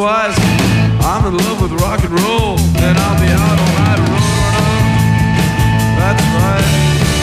twice. I'm in love with rock and roll, and I'll be out all night rolling. That's right.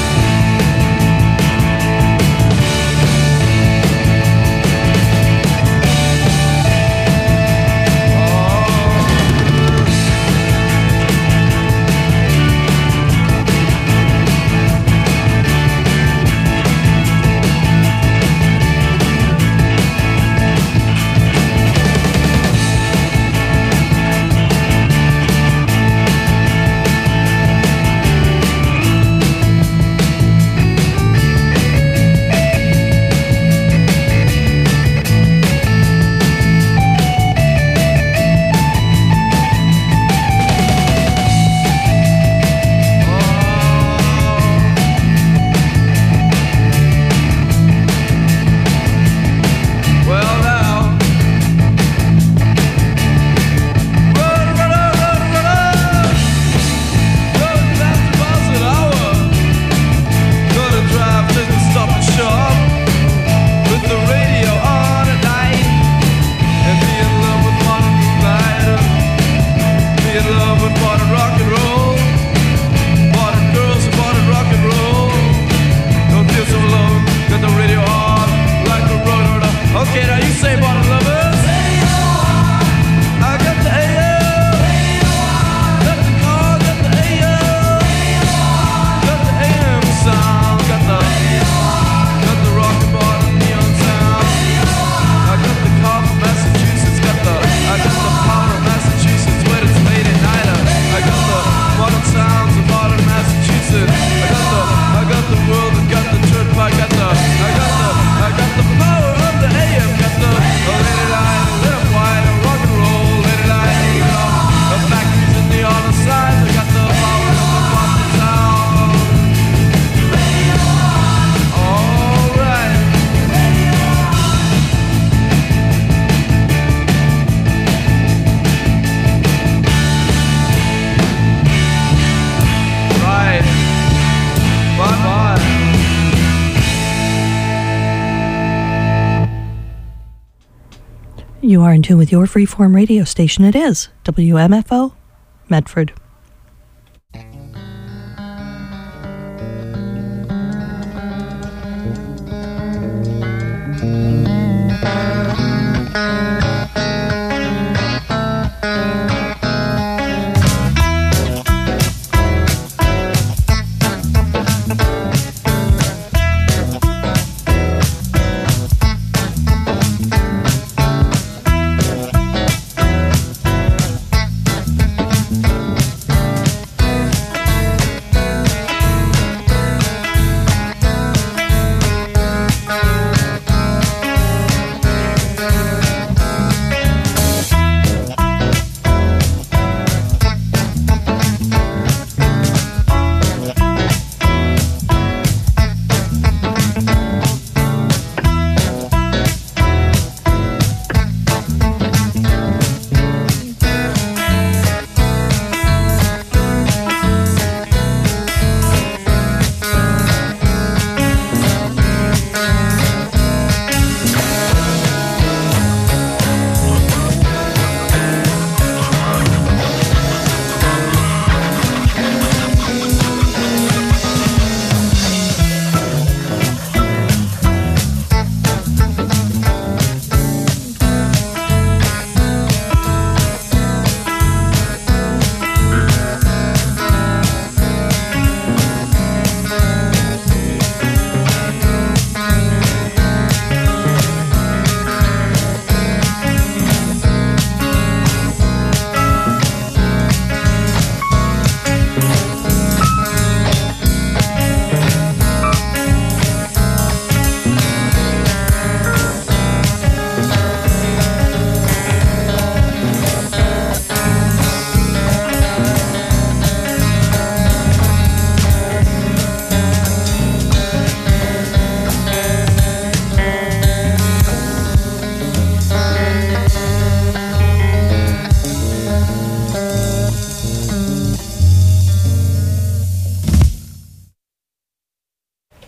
You are in tune with your freeform radio station. It is WMFO, Medford.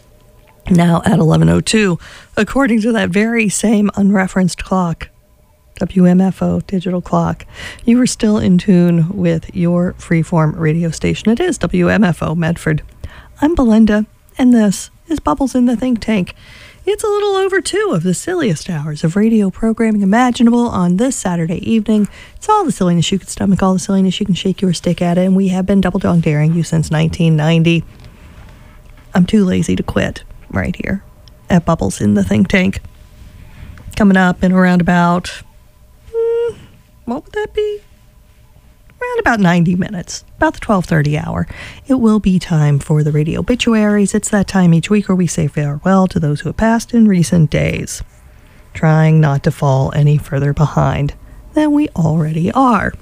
Now at 11:02, according to that very same unreferenced clock. WMFO Digital Clock. You are still in tune with your freeform radio station. It is WMFO Medford. I'm Belinda, and this is Bubbles in the Think Tank. It's a little over 2 of the silliest hours of radio programming imaginable on this Saturday evening. It's all the silliness you can stomach, all the silliness you can shake your stick at it, and we have been double dog daring you since 1990. I'm too lazy to quit right here at Bubbles in the Think Tank. Coming up in around about, what would that be? Around about 90 minutes, about the 12:30 hour. It will be time for the radio obituaries. It's that time each week where we say farewell to those who have passed in recent days, trying not to fall any further behind than we already are.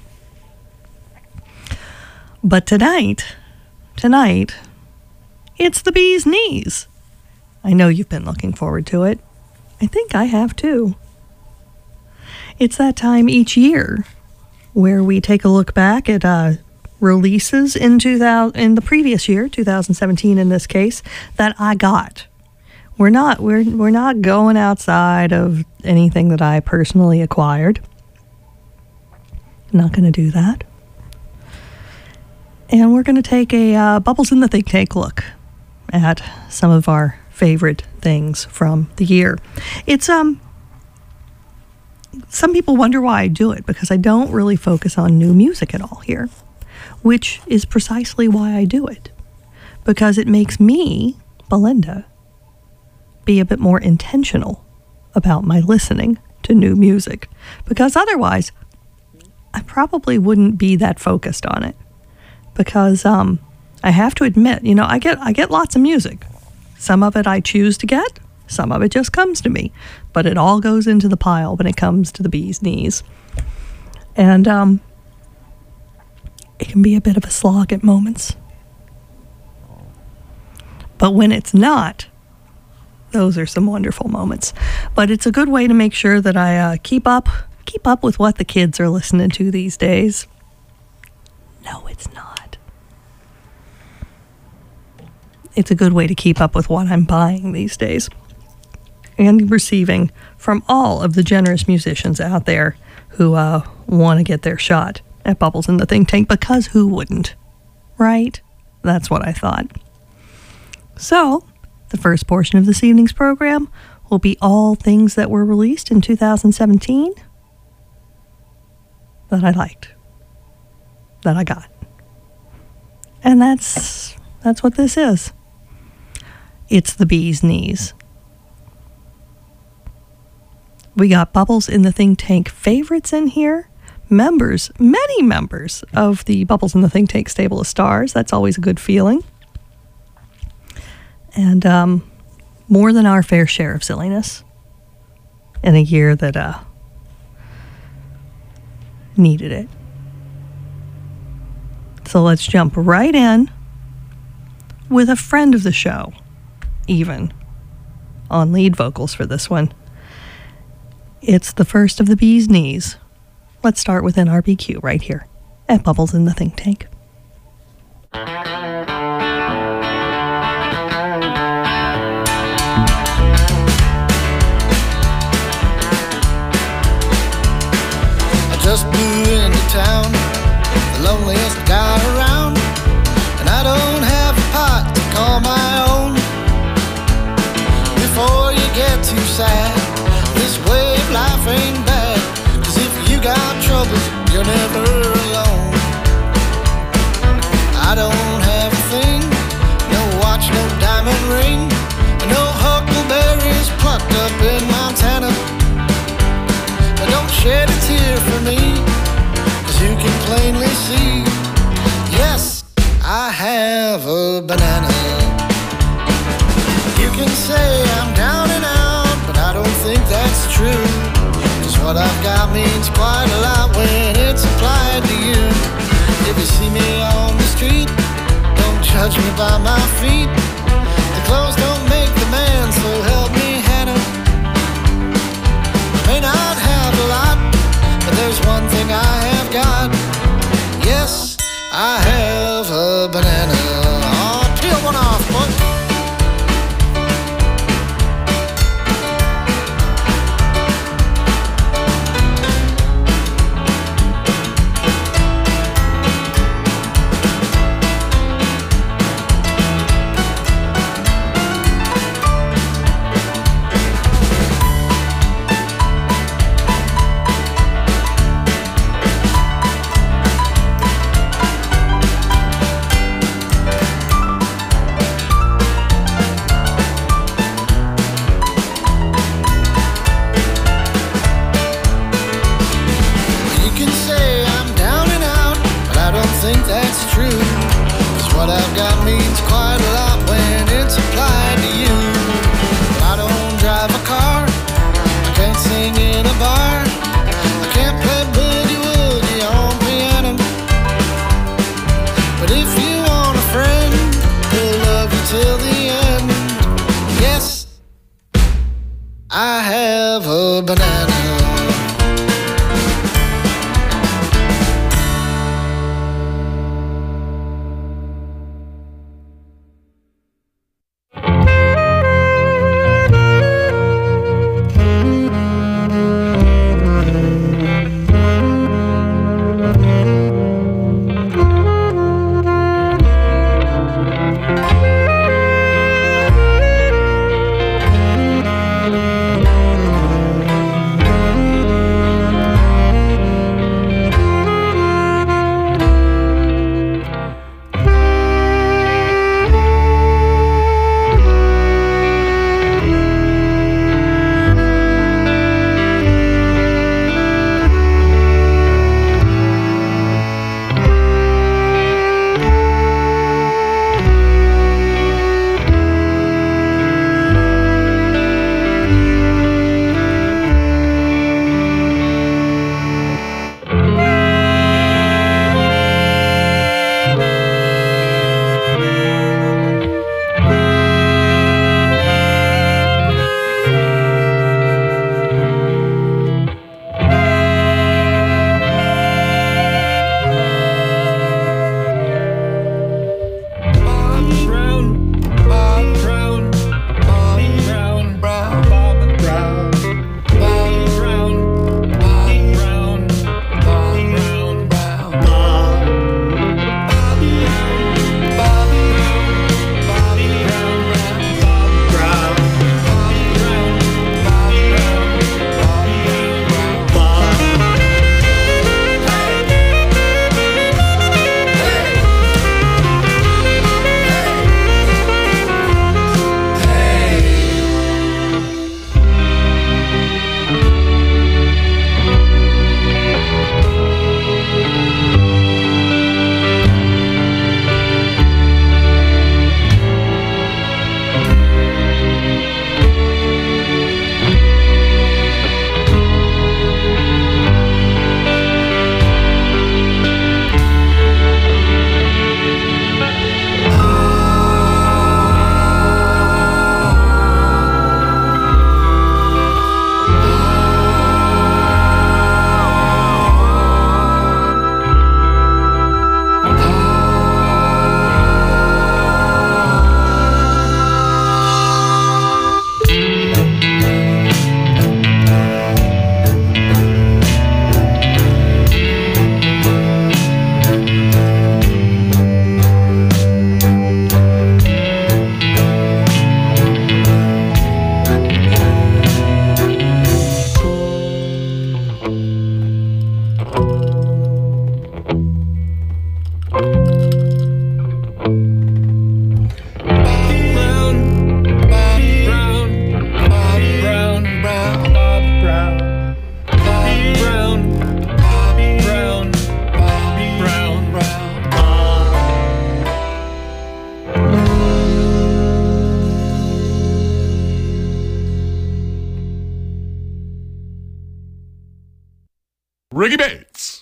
But tonight, it's the bee's knees. I know you've been looking forward to it. I think I have too. It's that time each year where we take a look back at releases in the previous year, 2017 in this case, that I got. We're not going outside of anything that I personally acquired. I'm not going to do that. And we're going to take a Bubbles in the Think Tank look at some of our favorite things from the year. It's some people wonder why I do it, because I don't really focus on new music at all here, which is precisely why I do it, because it makes me, Belinda, be a bit more intentional about my listening to new music, because otherwise I probably wouldn't be that focused on it, because I have to admit, I get lots of music. Some of it I choose to get, some of it just comes to me, but it all goes into the pile when it comes to the bee's knees. And it can be a bit of a slog at moments. But when it's not, those are some wonderful moments. But it's a good way to make sure that I keep up with what the kids are listening to these days. No, it's not. It's a good way to keep up with what I'm buying these days and receiving from all of the generous musicians out there who want to get their shot at Bubbles in the Think Tank, because who wouldn't, right? That's what I thought. So, the first portion of this evening's program will be all things that were released in 2017 that I liked, that I got. And that's what this is. It's the bee's knees. We got Bubbles in the Think Tank favorites in here. Many members of the Bubbles in the Think Tank stable of stars. That's always a good feeling. And more than our fair share of silliness in a year that needed it. So let's jump right in with a friend of the show, even, on lead vocals for this one. It's the first of the bee's knees. Let's start with an RBQ right here at Bubbles in the Think Tank. I just blew into town, the loneliest guy around, and I don't have a pot to call my own. Before you get too sad, this way of life ain't bad, 'cause if you got troubles, you're never alone. I don't have a thing, no watch, no diamond ring, no huckleberries plucked up in Montana. But don't shed a tear for me, 'cause you can plainly see, yes, I have a banana. You can say I'm down and out, but I don't think that's true, 'cause what I've got means quite a lot when it's applied to you. If you see me on the street, don't judge me by my feet. The clothes don't make the man, so help me Hannah. I may not have a lot, but there's one thing I have got. Yes, I have a banana. Oh, peel one off, boy. I have a banana. Ricky Bates.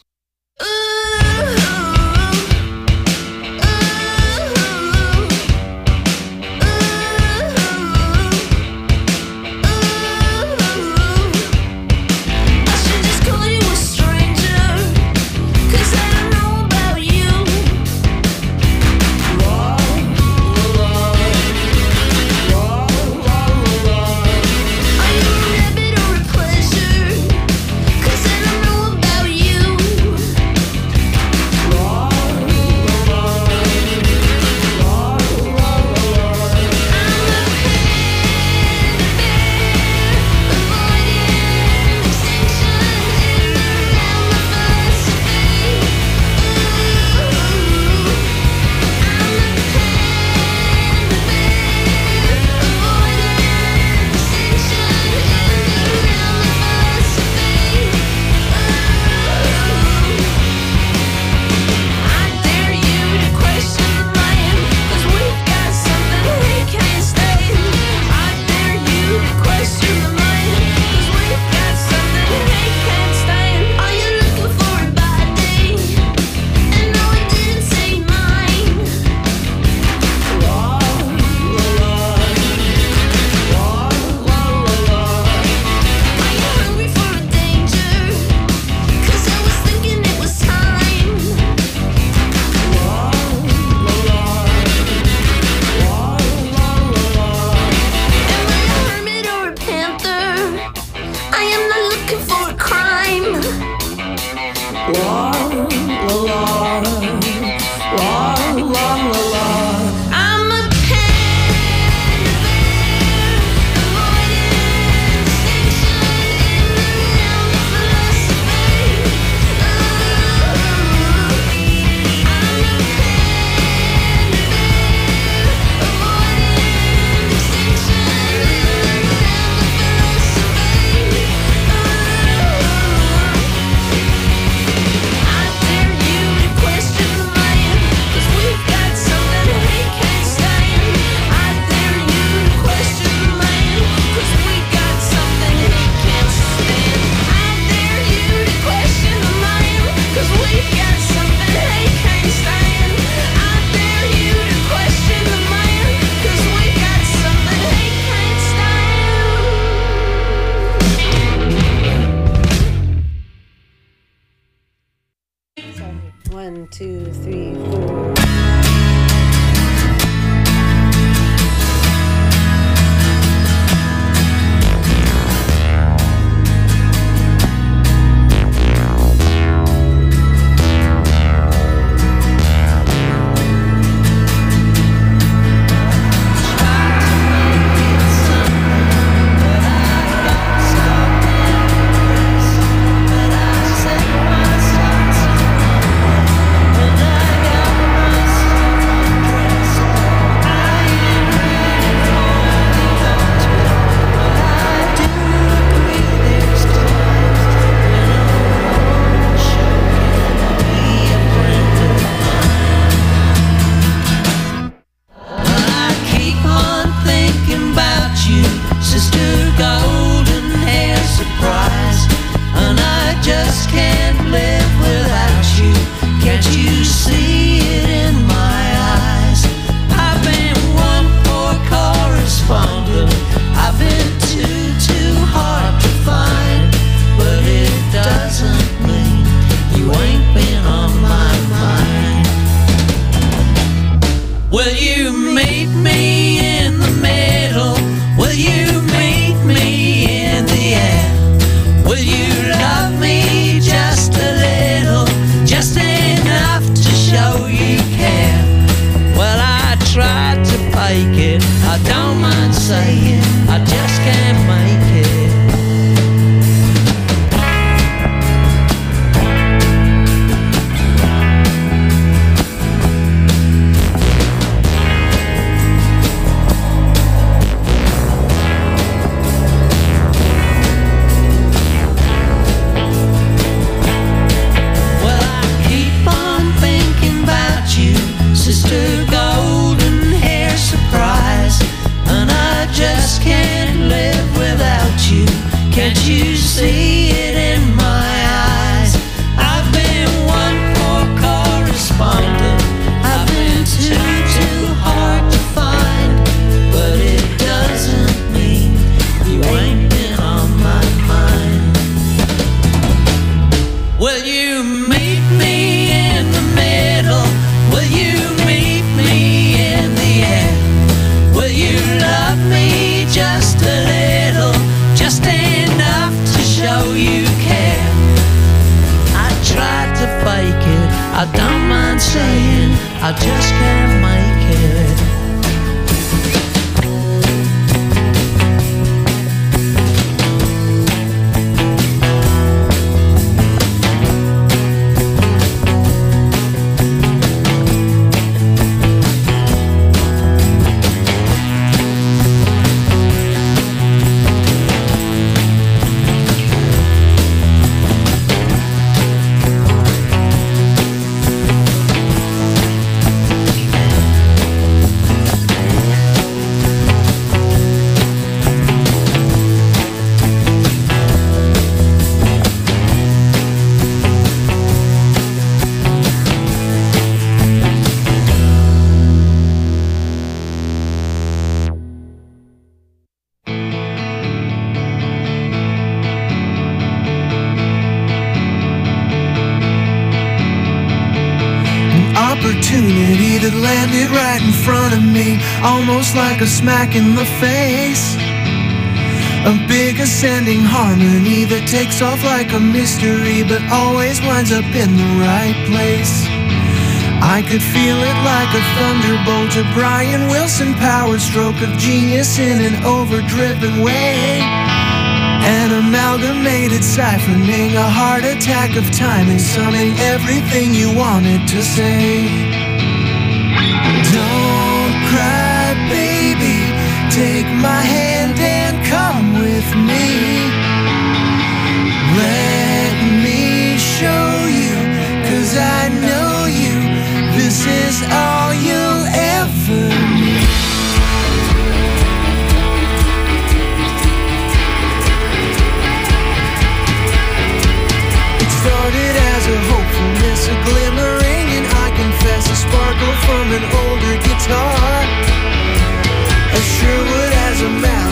1, 2, 3, 4. Opportunity that landed right in front of me, almost like a smack in the face. A big ascending harmony that takes off like a mystery, but always winds up in the right place. I could feel it like a thunderbolt, a Brian Wilson powered stroke of genius in an overdriven way. An amalgamated siphoning, a heart attack of timing, summing everything you wanted to say. Don't cry, baby, take my hand and come with me. Let me show you, 'cause I know you, this is all you'll ever need. Started as a hopefulness, a glimmering, and I confess a sparkle from an older guitar. As Sherwood as a mouse.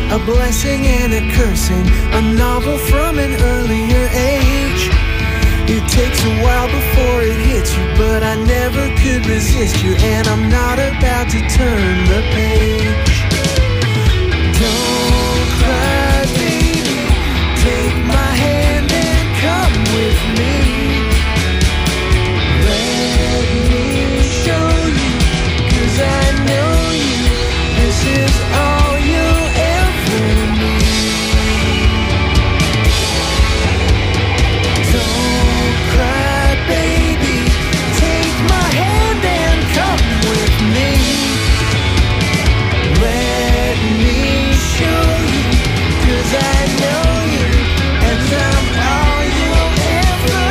a blessing and a cursing, a novel from an earlier age. It takes a while before it hits you, but I never could resist you, and I'm not about to turn the page. Don't cry, baby, take my hand and come with me. Let me show you, 'cause I know you, this is all you'll ever need. Don't cry, baby, take my hand and come with me. Let me show you, 'cause I know you, and I'm all you'll ever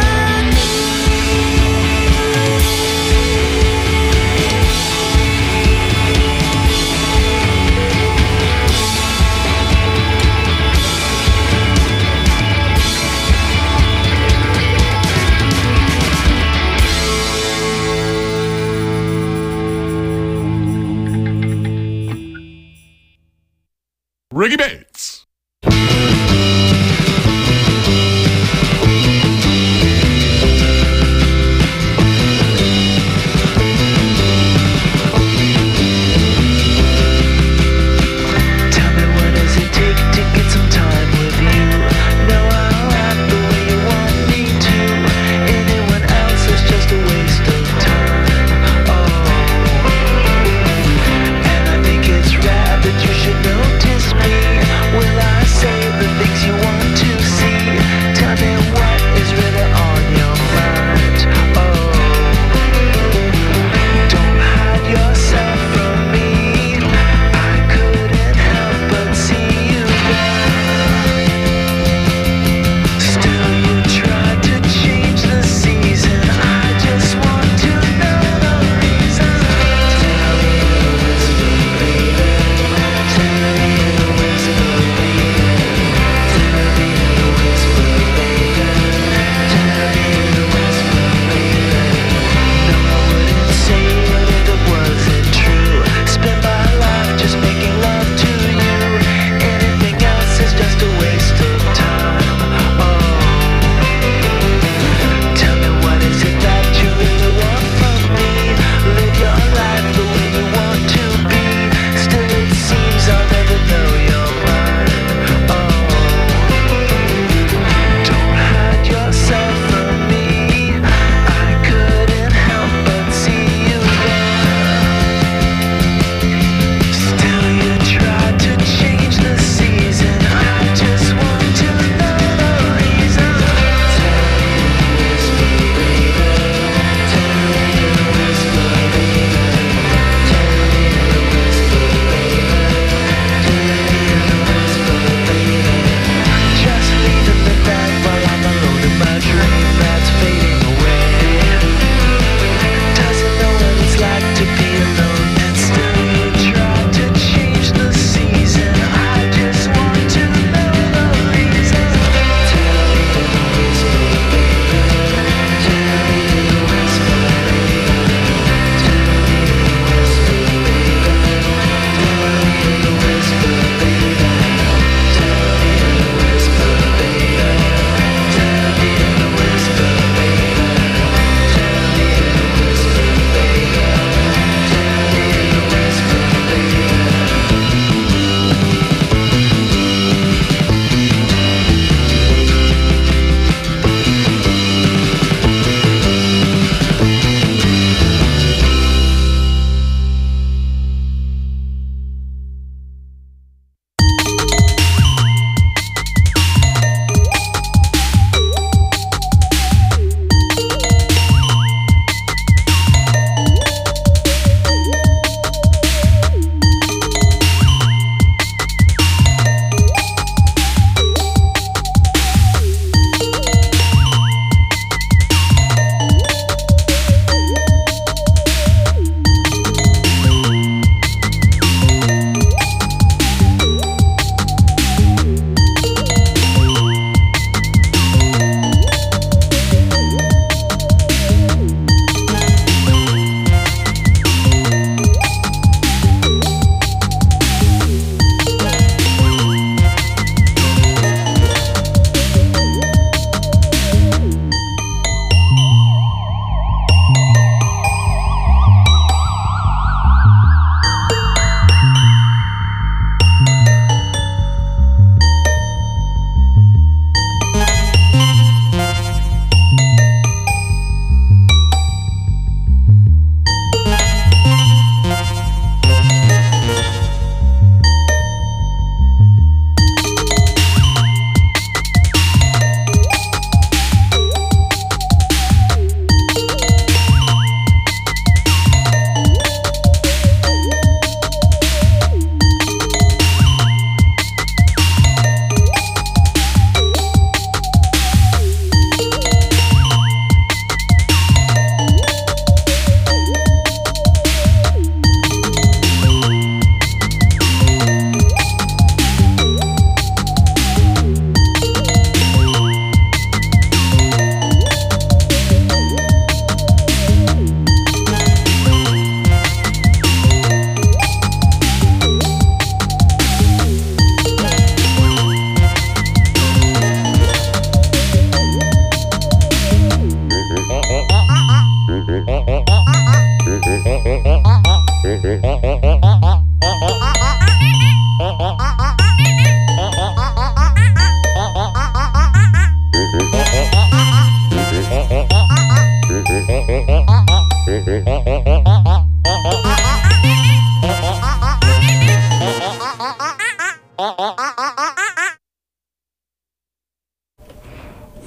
Ricky Bates. Tell me, what does it take to get some time with you? No, I'll act the way you want me to. Anyone else is just a waste of time. Oh, and I think it's rare that you should notice me.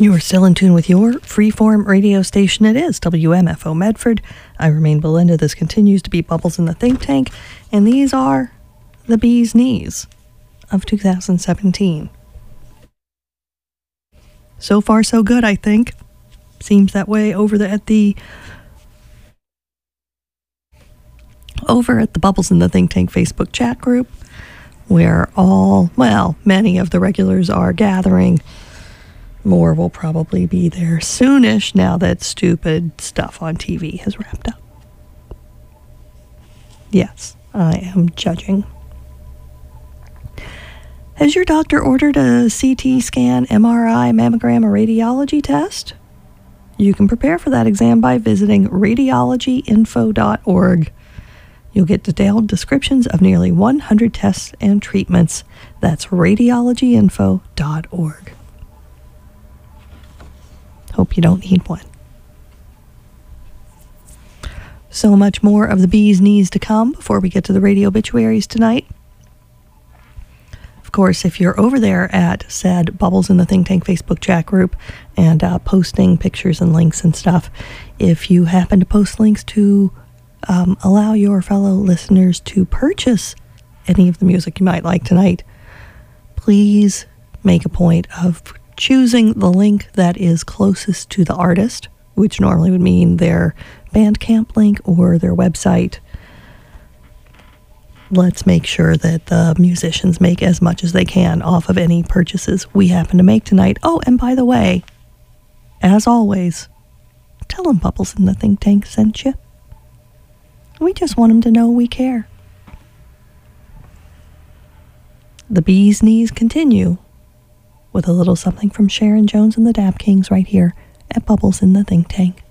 You are still in tune with your freeform radio station. It is WMFO Medford. I remain Belinda. This continues to be Bubbles in the Think Tank, and these are the Bee's Knees of 2017. So far, so good, I think. Seems that way over at the Bubbles in the Think Tank Facebook chat group, where many of the regulars are gathering. More will probably be there soonish now that stupid stuff on TV has wrapped up. Yes, I am judging. Has your doctor ordered a CT scan, MRI, mammogram, or radiology test? You can prepare for that exam by visiting radiologyinfo.org. You'll get detailed descriptions of nearly 100 tests and treatments. That's radiologyinfo.org. Hope you don't need one. So much more of the Bee's Knees to come before we get to the radio obituaries tonight. Of course, if you're over there at said Bubbles in the Think Tank Facebook chat group and posting pictures and links and stuff, if you happen to post links to allow your fellow listeners to purchase any of the music you might like tonight, please make a point of choosing the link that is closest to the artist, which normally would mean their Bandcamp link or their website. Let's make sure that the musicians make as much as they can off of any purchases we happen to make tonight. Oh, and by the way, as always, tell them Bubbles in the Think Tank sent you. We just want them to know we care. The Bee's Knees continue with a little something from Sharon Jones and the Dap Kings right here at Bubbles in the Think Tank.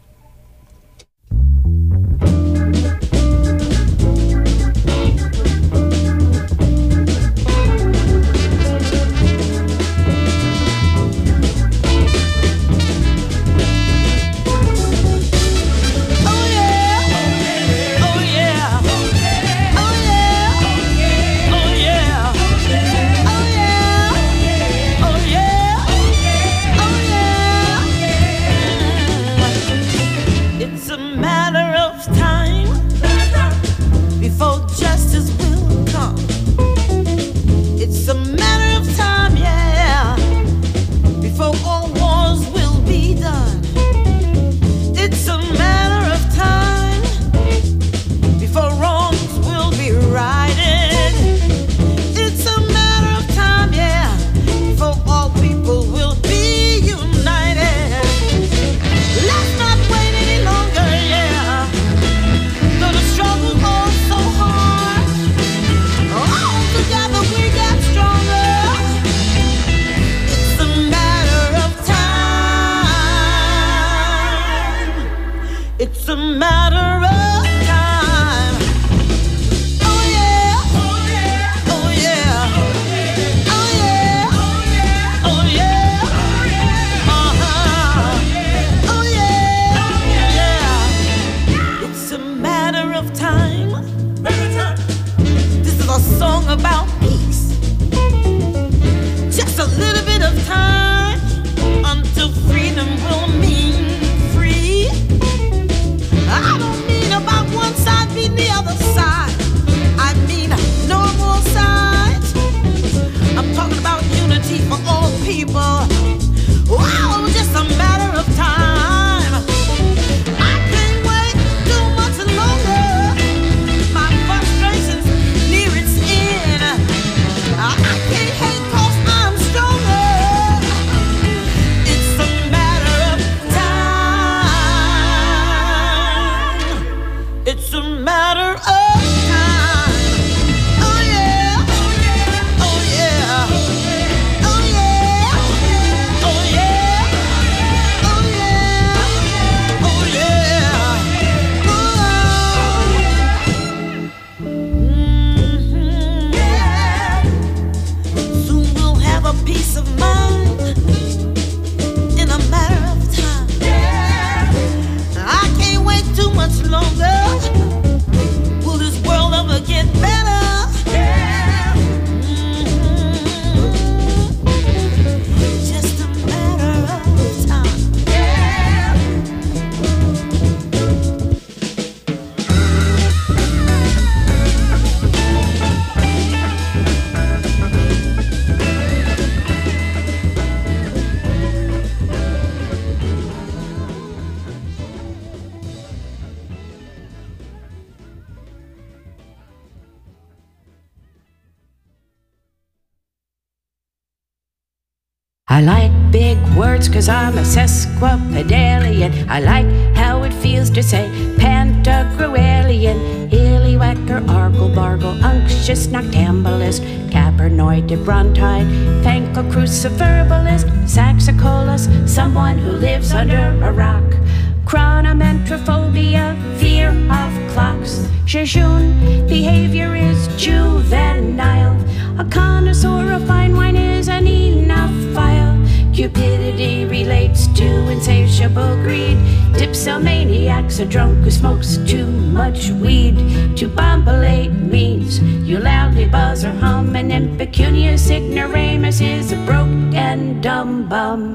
I like big words 'cause I'm a sesquipedalian. I like how it feels to say pantagruelian, illywhacker, argle, bargle, unctuous, noctambulist, capernoided, brontide, fancocruciverbalist, saxicolus, someone who lives under a rock, chronometrophobia, fear of clocks, jejune, behavior is juvenile, a connoisseur of fine wine is an enophile, cupidity relates to insatiable greed, dipsomaniac's a drunk who smokes too much weed, to bombilate means you loudly buzz or hum, and impecunious ignoramus is a broke and dumb bum.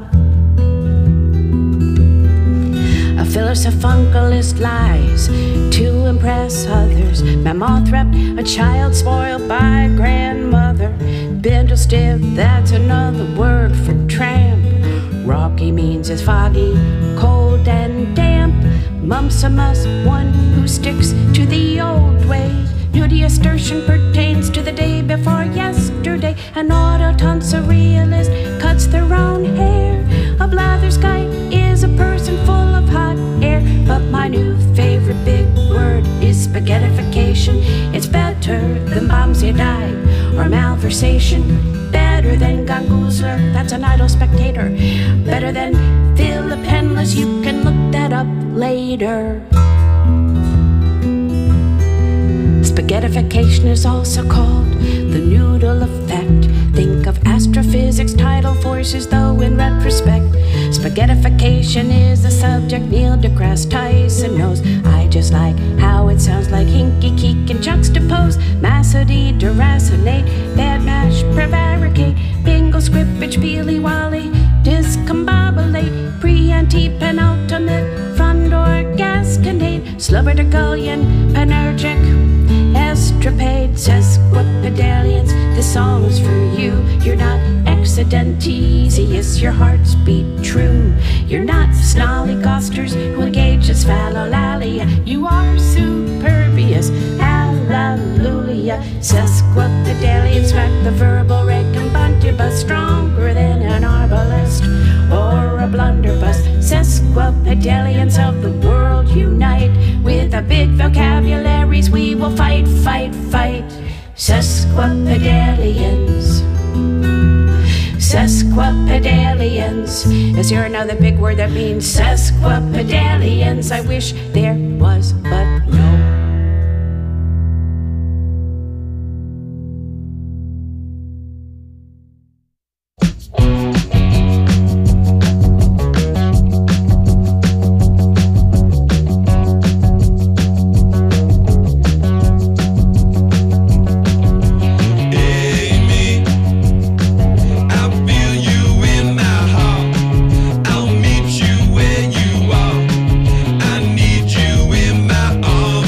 A philosophical lies to impress others. Mammothrep, a child spoiled by grandmother. Bindle stiff, that's another word for tramp. Rocky means it's foggy, cold and damp. Mumsamus, one who sticks to the old ways. Nudiastertion pertains to the day before yesterday. An autotonsorialist cuts their own hair. A blatherskite is a person full of hot air. But my new favorite big word is spaghettification. It's better than Bomsiadide or malversation. Better than Ganguzler, that's an idle spectator. Better than Philippenless, you can look that up later. Spaghettification is also called the noodle effect. Think of astrophysics, tidal forces, though in retrospect, spaghettification is the subject Neil deGrasse Tyson knows. I just like how it sounds like hinky, keek, and juxtapose. Massody, deracinate, bad mash, prevaricate, bingo, scrippage, peely, wally, discombobulate, pre-anti, penultimate, front door, gasconate, slubberdigullion, panergic, estrapade, sesquipedalians, this song's for you. You're not accidentesius, your heart's beat true. You're not snolly-gosters who engage as phallolalia. You are superbious, hallelujah. Sesquipedalians smack the verbal recombantibus, stronger than an arbalest or a blunderbuss. Sesquipedalians of the world unite. With our big vocabularies we will fight, fight, fight. Sesquipedalians. Sesquipedalians. Is there another big word that means sesquipedalians? I wish there was, but no. I'll meet you where you are. I need you in my arms.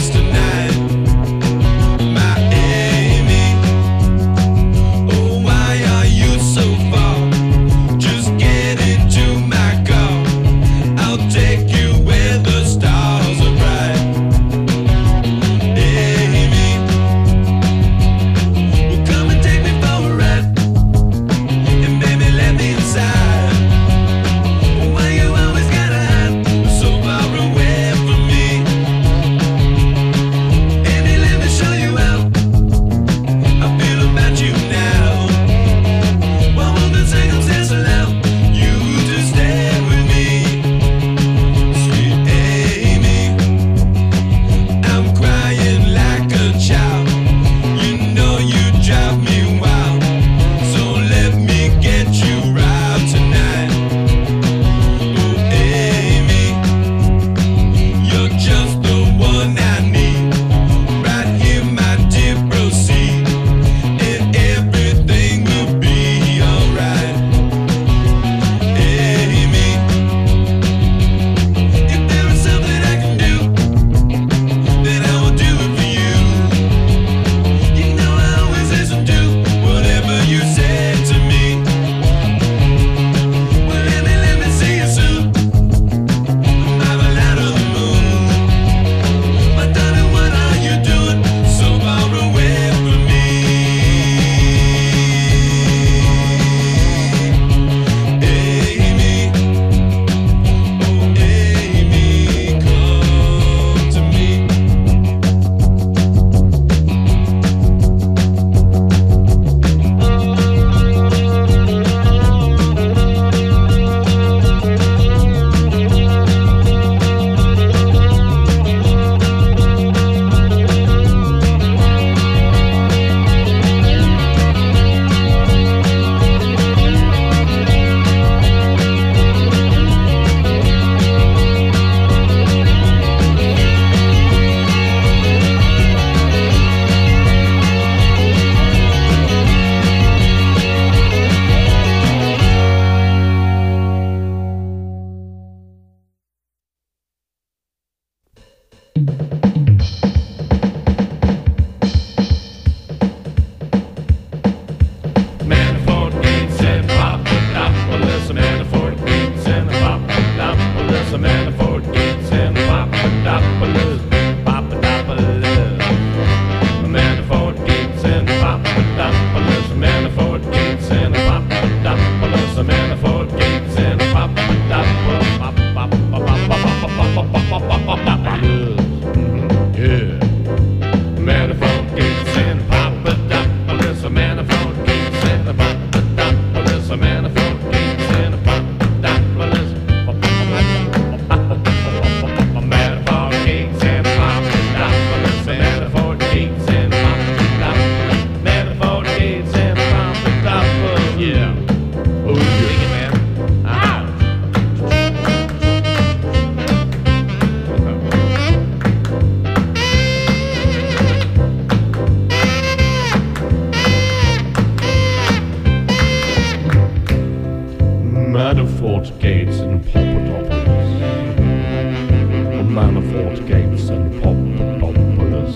gates and Papadopoulos. The Manafort gates and Papadopoulos.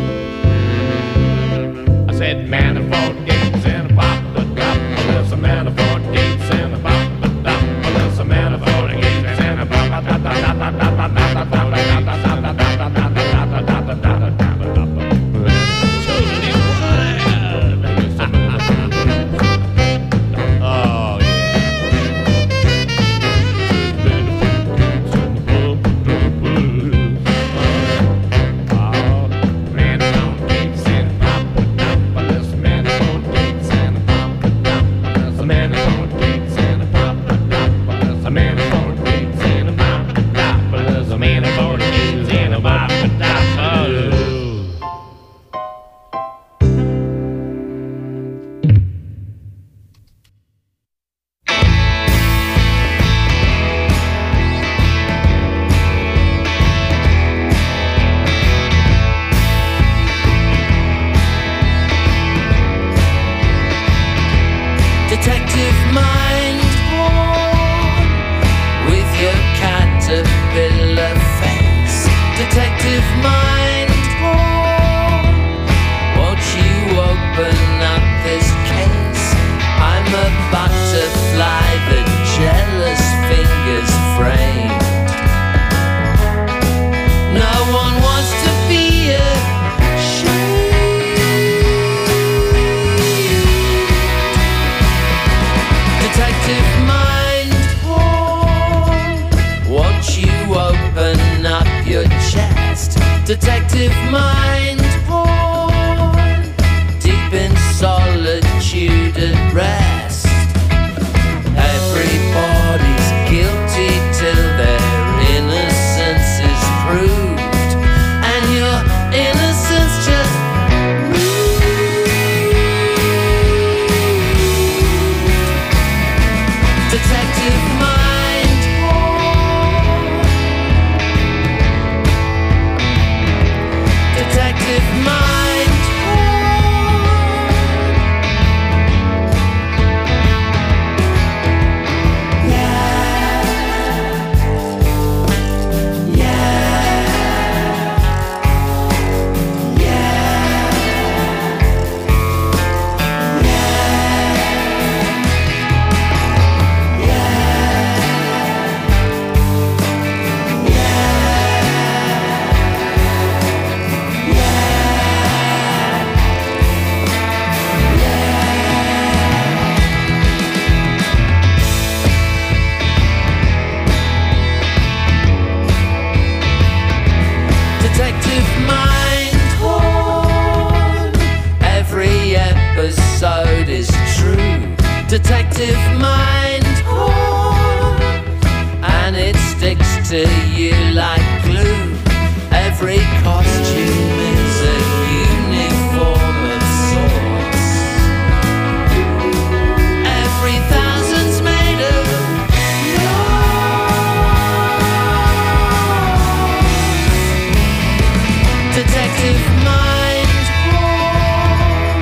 I said Manafort gates and Papadopoulos. A Manafort gates and Papadopoulos. A Manafort gates and Detective mind born with your caterpillar face. Detective mind born, won't you open up this case? I'm a butterfly that jealous fingers framed. No one wants to be Detective mind born, won't you open up your chest? Detective mind born, deep in solitude at rest. Everybody's guilty till their innocence is proved, and your innocence just Detective mind born. Detective mind born. Yeah. Detective mind born, every episode is true. Detective mind born, and it sticks to you like glue. Every costume is a uniform of sorts. Every thousand's made of Detective mind born.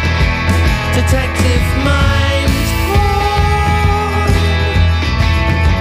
Detective mind born.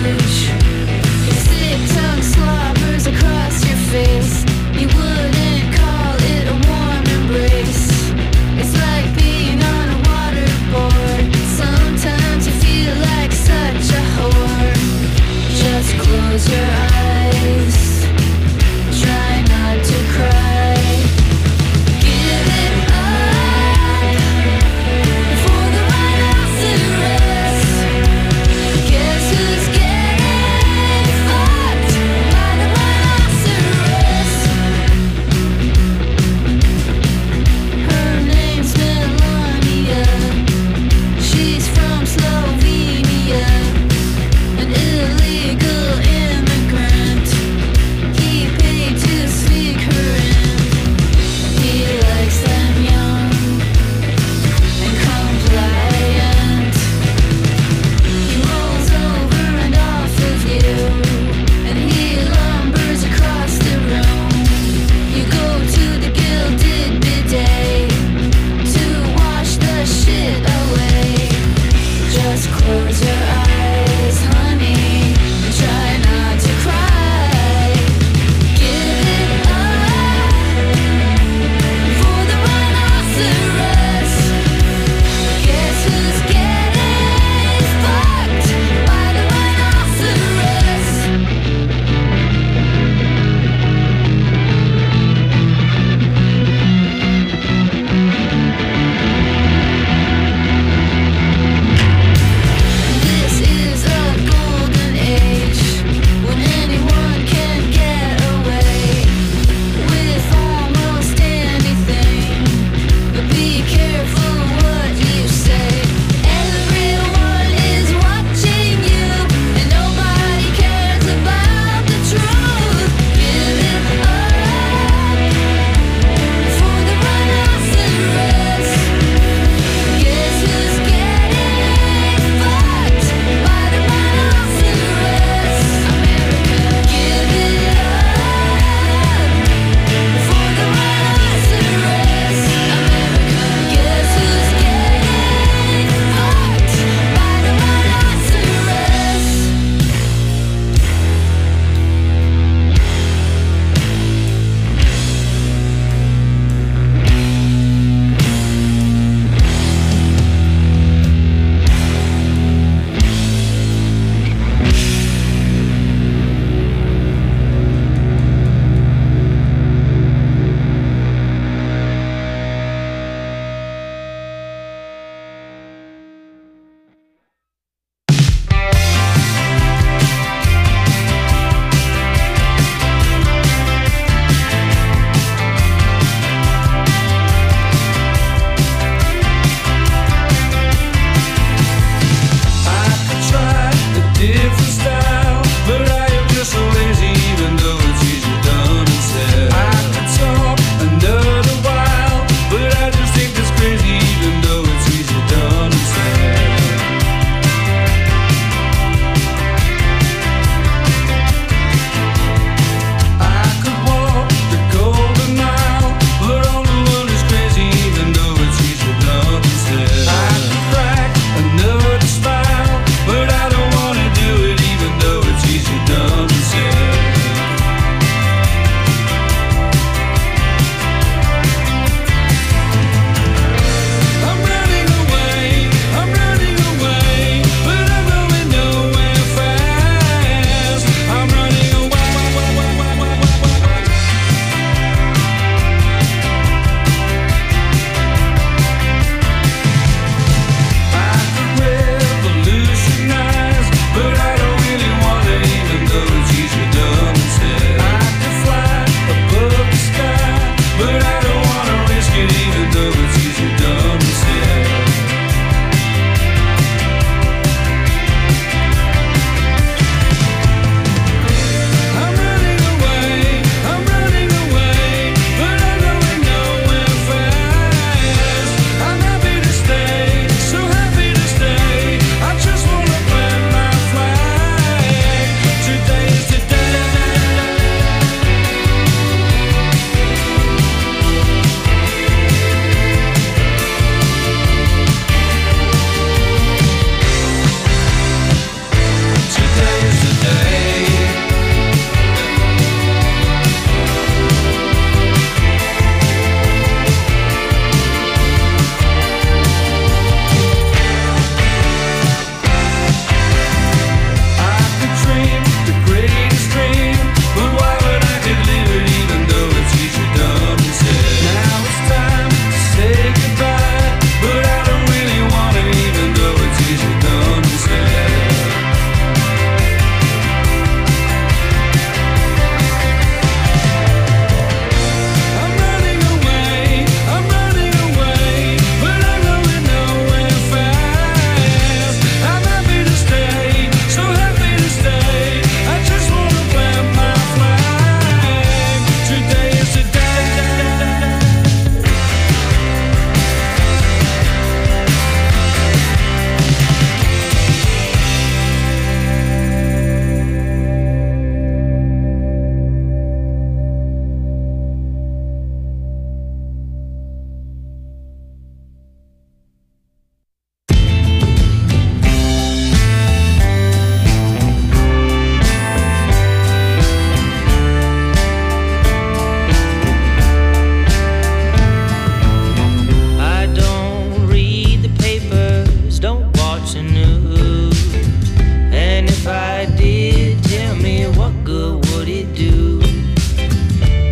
Even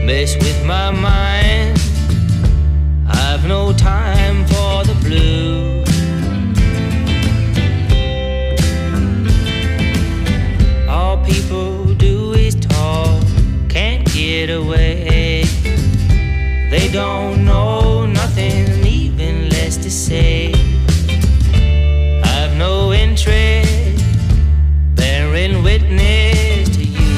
mess with my mind. I've no time for the blue. All people do is talk, can't get away. They don't know nothing, even less to say. I've no interest bearing witness to you.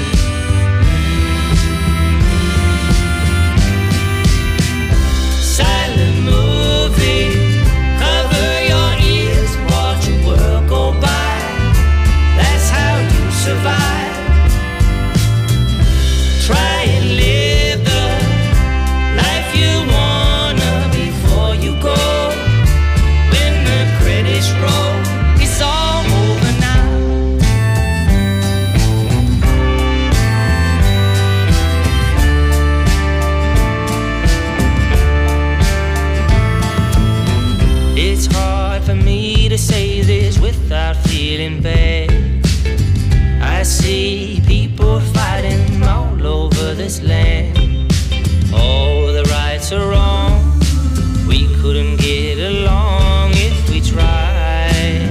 Silent movie, cover your ears, watch the world go by. That's how you survive. Try and live the life you wanna before you go. When the credits roll, it's all over now. It's hard for me to say this without feeling bad. I see people fighting all over this land. All the rights are wrong. We couldn't get along if we tried.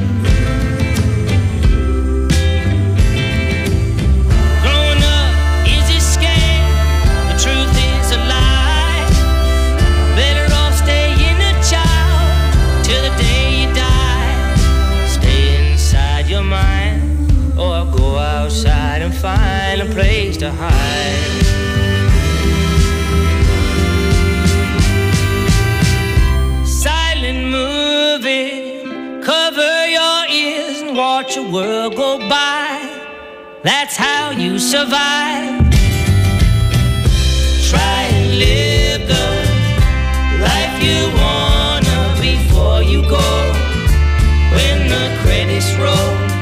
Growing up is a scam. The truth is a lie. Better off staying a child till the day you die. Stay inside your mind, or go outside and find a place to hide. Silent movie, cover your ears and watch the world go by. That's how you survive. Try and live the life you wanna before you go. When the credits roll,